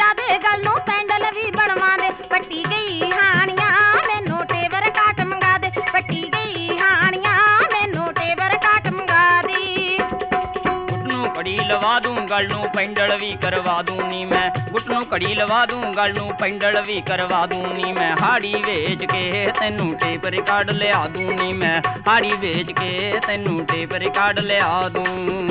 ਰੱਖਿਆ ਦੇ ਗੱਲ ਨੂੰ ਪੈਂਡਲ ਵੀ ਬਣਵਾ ਦੇ। ਪੱਟੀ ਗਈ ਹਾਣੀਆਂ ਮੈਨੂੰ ਟੇਬਰ ਕਾਟ ਮੰਗਾ ਦੇ। ਪੱਟੀ ਗਈ ਹਾਣੀਆਂ ਮੈਨੂੰ ਟੇਬਰ ਕਾਟ ਮੰਗਾ ਦੀ। ਗੁੱਟ ਨੂੰ ਘੜੀ ਲਵਾ ਦੂੰ ਗੱਲ ਨੂੰ ਪੈਂਡਲ ਵੀ ਕਰਵਾ ਦੂੰ ਨੀ ਮੈਂ। ਗੁੱਟ ਨੂੰ ਘੜੀ ਲਵਾ ਦੂੰ ਗੱਲ ਨੂੰ ਪੈਂਡਲ ਵੀ ਕਰਵਾ ਦੂੰ ਨੀ ਮੈਂ। ਹਾੜੀ ਵੇਚ ਕੇ ਤੈਨੂੰ ਟੇਪ ਰਿਕਾਰਡ ਲਿਆ ਦੂੰ ਨੀ ਮੈਂ। ਹਾੜੀ ਵੇਚ ਕੇ ਤੈਨੂੰ ਟੇਪ ਰਿਕਾਰਡ ਲਿਆ ਦੂੰ।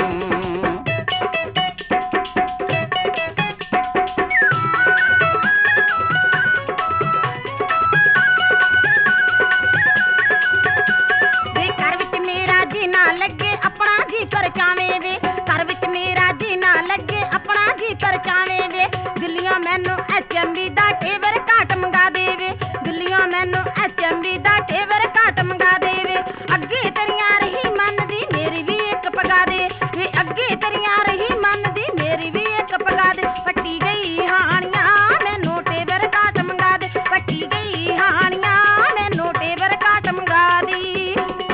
ਪਰਚਾਵੇਂ ਵੇ ਘਰ ਵਿੱਚ ਮੇਰਾ ਜੀ ਨਾ ਲੱਗੇ ਆਪਣਾ ਜੀ ਪਰਚਾਵੇਂ ਵੇ। ਦਿੱਲੀੋਂ ਮੈਨੂੰ HMB ਦਾ ਟੇਬਰ ਕਾਟ ਮੰਗਾ ਦੇਵੇ। ਦਿੱਲੀੋਂ ਮੈਨੂੰ HMB ਦਾ ਟੇਬਰ ਕਾਟ ਮੰਗਾ ਦੇਵੇ। ਅੱਗੇ ਤੇਰੀਆਂ ਰਹੀ ਮੰਨਦੀ ਮੇਰੀ ਵੀ ਇੱਕ ਪਗਾ ਦੇ ਵੇ। ਅੱਗੇ ਤੇਰੀਆਂ ਰਹੀ ਮੰਨਦੀ ਮੇਰੀ ਵੀ ਇੱਕ ਪਗਾ ਦੇ। ਪੱਟੀ ਗਈ ਹਾਣੀਆਂ ਮੈਨੂੰ ਟੇਬਰ ਕਾਟ ਮੰਗਾ ਦੇ। ਪੱਟੀ ਗਈ ਹਾਣੀਆਂ ਮੈਨੂੰ ਟੇਬਰ ਕਾਟ ਮੰਗਾ ਦੀ।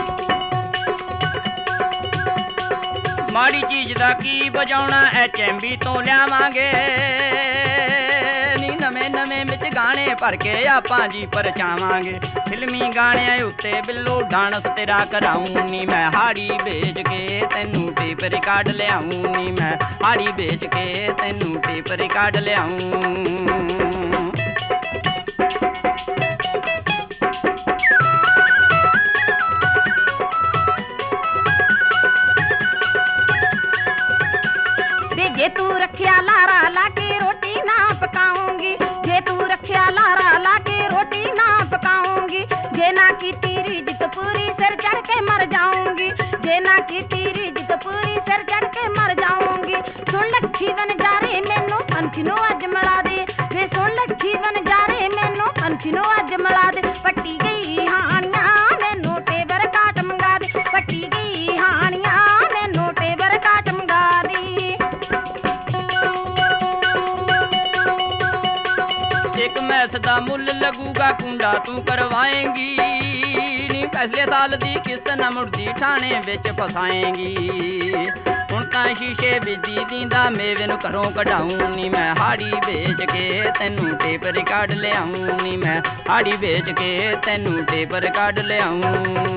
ਮਾੜੀ ਚੀਜ਼ ਦਾ ਕੀ ਬਜਾਉਣਾ HMB ਤੋਂ ਲਿਆਵਾਂਗੇ ਨੀ। ਨਵੇਂ ਨਵੇਂ ਵਿੱਚ ਗਾਣੇ ਭਰ ਕੇ ਆਪਾਂ ਜੀ ਪਰਚਾਵਾਂਗੇ। ਫਿਲਮੀ ਗਾਣਿਆਂ ਉੱਤੇ ਬਿੱਲੋ ਡਾਂਸ ਤੇਰਾ ਕਰਾਊਂ ਨੀ ਮੈਂ। ਹਾੜੀ ਵੇਚ ਕੇ ਤੈਨੂੰ ਟੇਪ ਰਿਕਾਰਡ ਲਿਆਊਂ ਨੀ ਮੈਂ। ਹਾੜੀ ਵੇਚ ਕੇ ਤੈਨੂੰ ਟੇਪ ਰਿਕਾਰਡ ਲਿਆਊਂ। ਜੇ ਤੂੰ ਰੱਖਿਆ ਲਾਰਾ ਲਾ ਕੇ ਰੋਟੀ ਨਾ ਪਕਾਉਂਗੀ। ਜੇ ਤੂੰ ਰੱਖਿਆ ਲਾਰਾ ਲਾ ਕੇ ਰੋਟੀ ਨਾ ਪਕਾਉਂਗੀ। ਜੇ ਨਾ ਕੀਤੀ ਰਿਜ਼ਕ ਪੂਰੀ ਸਿਰ ਚੜ ਕੇ ਮਰ ਜਾਊਂਗੀ। ਜੇ ਨਾ ਕੀਤੀ ਰਿਜ਼ਕ ਪੂਰੀ ਸਿਰ ਚੜ ਕੇ ਮਰ ਜਾਊਂਗੀ। ਸੁਣ ਲੱਖੀ ਵਣਜਾਰੇ ਮੈਨੂੰ ਪੰਛੀ ਨੂੰ ਅੱਜ ਮਿਲਾ ਦੇ ਵੇ। ਸੁਣ ਲੱਖੀ ਵਣਜਾਰੇ ਮੈਨੂੰ ਪੰਛੀ ਨੂੰ ਅੱਜ ਮਿਲਾ ਦੇ। ਪੱਟੀ ਗਈ ਹਾਣੀਆਂ ਮੈਨੂੰ ਟੇਬਰ ਕਾਟ ਮੰਗਾ ਦੇ। ਪੱਟੀ ਗਈ ਹਾਣੀਆਂ ਮੈਨੂੰ ਟੇਬਰ ਕਾਟ ਮੰਗਾ ਦੀ। ਇੱਕ ਮੈਸ ਦਾ ਮੁੱਲ ਲੱਗੂਗਾ ਕੁੰਡਾ ਤੂੰ ਕਰਵਾਏਂਗੀ ਨੀ। ਪਿਛਲੇ ਸਾਲ ਦੀ ਕਿਸ਼ਤ ਨਾ ਮੁੜਦੀ ਥਾਣੇ ਵਿੱਚ ਫਸਾਏਂਗੀ। ਹੁਣ ਤਾਂ ਸ਼ੀਸ਼ੇ ਵਿੱਚ ਦੀਂਦਾ ਮੇਵੇ ਨੂੰ ਘਰੋਂ ਕਢਾਊਂ ਨੀ ਮੈਂ। ਹਾੜੀ ਵੇਚ ਕੇ ਤੈਨੂੰ ਟੇਪ ਰਿਕਾਰਡ ਲਿਆਊਂ ਨੀ ਮੈਂ। ਹਾੜੀ ਵੇਚ ਕੇ ਤੈਨੂੰ ਟੇਪ ਰਿਕਾਰਡ ਲਿਆਊਂ।